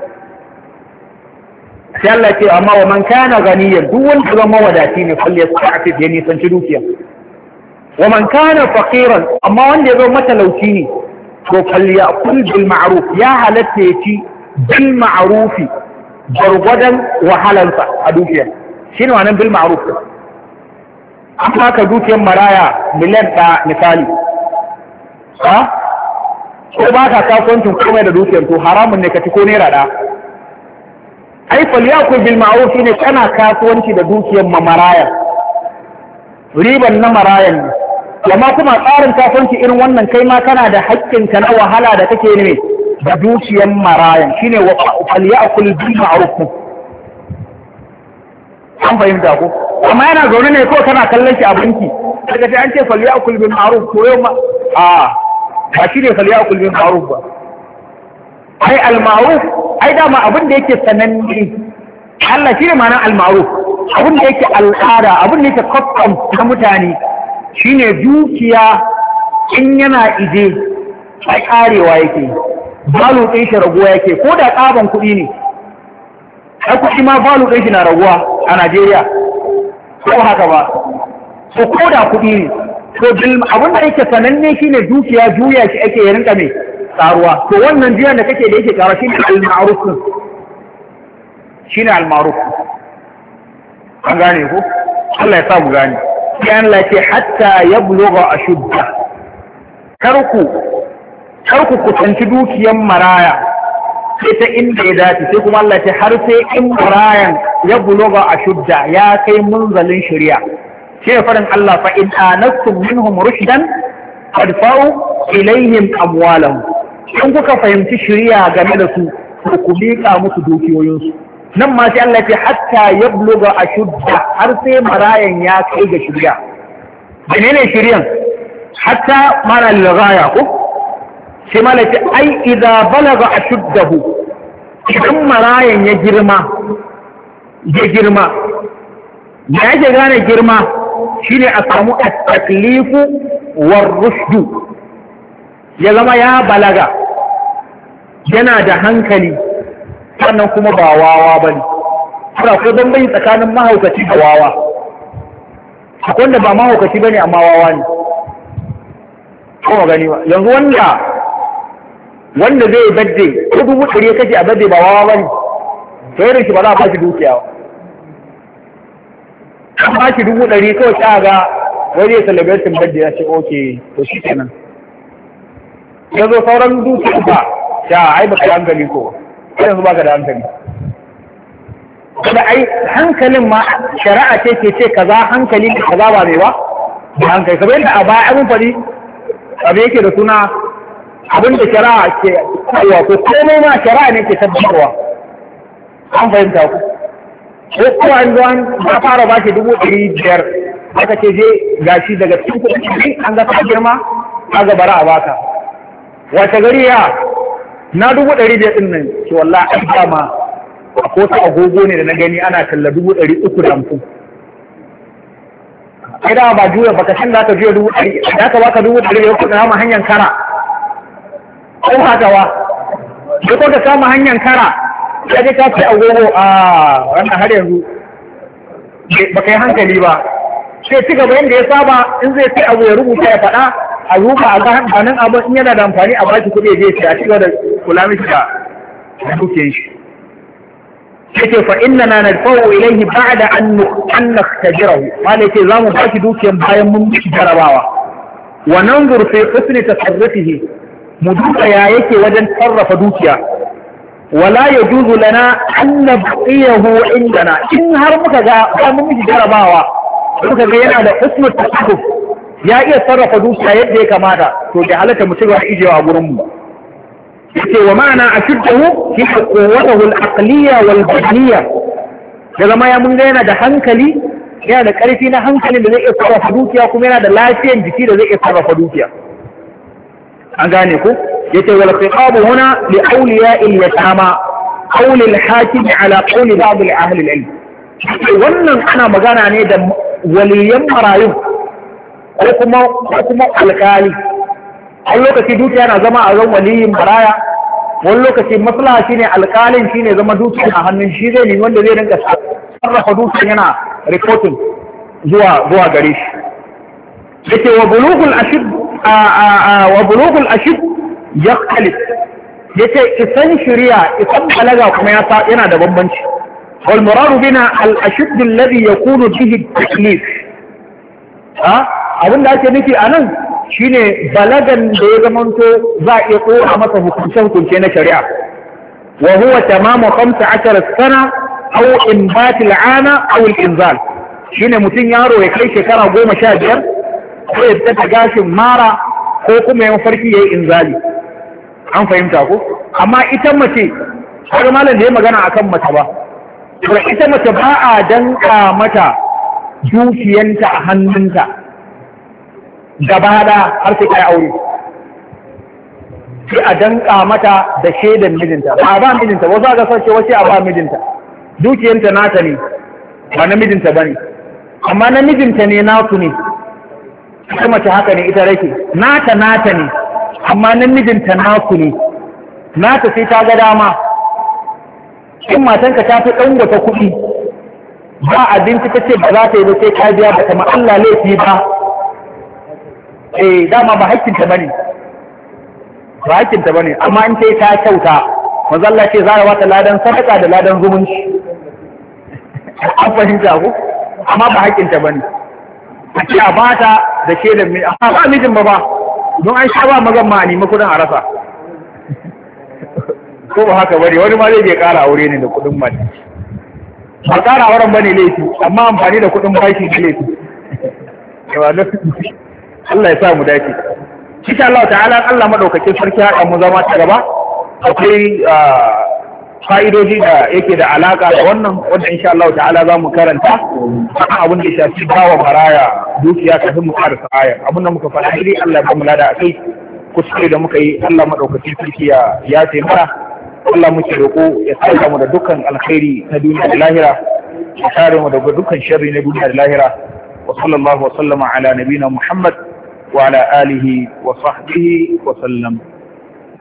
sai Allah ce amma wa man kana ganiyan duk wanda zama wadaci ne falle sa'afif ya nisanci dukiya wa man kana faqiran amma wanda ya zama matalauci ne to falyakul bil ma'ruf ya halatta ya ci bil ma'ruf gargwadan wahalansa a dukiya shine wannan bil ma'ruf an haka dukiyar maraya miliyan ɗaya misali ha ko ba ka kasuwancin komai da dukiyar to haramun ne ka ci ko naira ɗaya ai falyakul bil ma'ruf ne kana kasuwanci da dukiyar maraya riban na marayan ne amma kuma tsarin kasuwanci irin wannan kai ma kana da haƙƙin ka na wahala da kake ne da dukiyar marayan shine wa falyakul bil ma'ruf an fahimta ko amma yana zaune ne ko kana kallon shi a banki daga sai an ce falyakul bil ma'ruf ko yau ma a ba shine falyakul bil ma'ruf ba ai al ma'ruf ai dama abin da yake sananne Allah shi ne ma'anar al-ma'ruf abin da yake al'ada abin da yake custom na mutane shine dukiya in yana ije ai karewa yake balu ɗin shi raguwa yake ko da tsaban kuɗi ne ai kuɗi ma balu ɗin shi na raguwa a Najeriya ko haka ba so ko da kuɗi ne to abin da yake sananne shine dukiya juya shi ake ya rinka mai karuwa to wannan jiyan da kake da yake karuwa shine al-ma'ruf shine al-ma'ruf an gane ko Allah ya sa mu gane sai Allah ce hatta yablugha ashudda karku karku kusanci dukiyan maraya sai ta inda ya dace sai kuma Allah ce har sai in marayan yablugha ashudda ya kai munzalin shari'a sai farin Allah fa in anastum minhum rushdan fadfa'u ilaihim amwalahum in kuka fahimci shari'a game da su ku miƙa musu dukiyoyinsu nan ma sai Allah ya ce hatta yabluga ashudda har sai marayan ya kai ga shari'a menene shari'an hatta mana lghaya ko sai malaka ai idza balaga ashuddahu idan marayan ya girma ya girma ya yake gane girma shine a samu at-taklifu war-rushdu ya zama ya balaga yana da hankali sannan kuma ba wawa ba ne kuma ko don bai tsakanin mahaukaci da wawa akwai wanda ba mahaukaci ba ne amma wawa ne kuma gani ba yanzu wanda wanda zai badde ko dubu ɗari ya kashe a badde ba wawa ba ne to irin shi ba za a ba shi dukiya ba an ba shi dubu ɗari kawai ta ga wani ya celebratin badde ya ce oke to shi kenan ya zo sauran dukiya ba ya ai baka da hankali ko yanzu baka da hankali kuma ai hankalin ma shari'a ce ke ce kaza hankali da kaza ba mai ba da hankali kamar yadda a baya abin fari abin yake da suna abin da shari'a ke kawo ko komai ma shari'a ne ke tabbatarwa an fahimta ku ko kuma an zo an ba fara ba shi dubu ɗari biyar aka ce je gashi daga cikin kuɗi an ga ta girma a gabara a baka wace gari ya na dubu ɗari biyar ɗin nan ce wallah an dama a kota agogo ne da na gani ana talla dubu ɗari uku da hamsin ai dama ba juya baka san za ka juya dubu ɗari da ka baka dubu ɗari biyar kuɗin hama hanyar kara ko haka wa sai ko ka kama hanyar kara ya je ka sai agogo a wannan har yanzu baka yi hankali ba sai ci gaba yadda ya saba in zai sai abu ya rubuta ya faɗa a ruka a ga amfanin abin in yana da amfani a baki kuɗi je shi a cigaba da kula mishi da dukiyar shi yake fa inna na nadfa'u ilayhi ba'da an an naktajirahu wala yake zamu baki dukiyar bayan mun miki jarabawa wa nanzur fi husni tasarrufihi mu duka ya yake wajen sarrafa dukiya wala yajuzu lana an nabqiyahu indana in har muka ga mun miki jarabawa muka ga yana da husnul tasarruf ya iya sarrafa dukiya yadda ya kamata to da halatta mu cigaba da ijewa a gurin mu yace wa ma'ana ashuddahu fi quwwatihi al-aqliyya wal badaniyya da zama ya mun ga yana da hankali yana da ƙarfi na hankalin da zai iya sarrafa dukiya kuma yana da lafiyar jiki da zai iya sarrafa dukiya an gane ku yace wal khitab huna li awliya al-yatama qawl al-hakim ala qawl ba'd al-ahli al-ilm wannan ana magana ne da waliyan marayu ko kuma ko kuma alƙali. wani lokaci dukiya na zama a zan waliyin baraya, wani lokaci maslaha shine alƙalin shine zama dukiya a hannun shi zai ne wanda zai rinka sarrafa dukiya yana reporting zuwa zuwa gare shi. yace wa bulughul ashid wa bulughul ashid yaqtalif, yace isan shari'a isan balaga kuma ya yana da bambanci. wal muradu bina al ashid alladhi yakunu bihi taklif, ha abinda ake nufi anan shine balagan da ya zamanto za a iya tsora masa hukunce hukunce na shari'a. wa huwa tamamu khamsa ashara sana aw inbat al ana aw al inzal, shine mutum yaro ya kai shekara goma sha biyar ko ya fita gashin mara ko kuma ya mafarki yayi inzali. an fahimta ko? amma ita mace har malam da ya magana akan mace ba, to ita mace ba a danka mata dukiyanta a hannunta gaba da har sai kai aure, sai a danka mata da shaidan mijinta, ba ba mijinta wasu aka sace wace a ba mijinta, dukiyanta nata ne ba na mijinta bane, amma na mijinta ne naku ne. ita mace haka ne ita rake nata nata ne amma na mijinta naku ne, nata sai ta ga dama. in matanka ta fi ɗan wata kuɗi ba abinci ta ce ba za ta yi ba sai ka biya ba ta Allah laifi ba, eh dama ba hakkinta bane ba hakkinta bane amma in sai ta kyauta mazalla ce za a wata ladan sadaka da ladan zumunci. an fahimta ku, amma ba hakkinta bane a ce a bata da shedan mai amma ba mijin ba ba don an sha ba magan ma a nemi kudin a rasa. ko ba haka bane wani ma zai je kara aure ne da kudin mata, ba kara auren bane laifi amma amfani da kudin bashi ne laifi. Allah ya sa mu dace. Insha Allah ta'ala Allah madaukakin sarki haɗa mu zama ta gaba. Akwai fa'idoji da yake da alaka da wannan wanda insha Allah ta'ala za mu karanta akan abin da ya shafi bawa maraya dukiya kafin mu karasa ayar. Abin da muka faɗa dai Allah ya ba mu lada akai, kuskure da muka yi Allah madaukakin sarki ya ya taimaka. Allah muke roƙo ya saka mu da dukkan alkhairi na duniya da lahira, ya kare mu daga dukkan sharri na duniya da lahira. Wa sallallahu wa sallama ala nabina Muhammad وعلى آله وصحبه وسلم.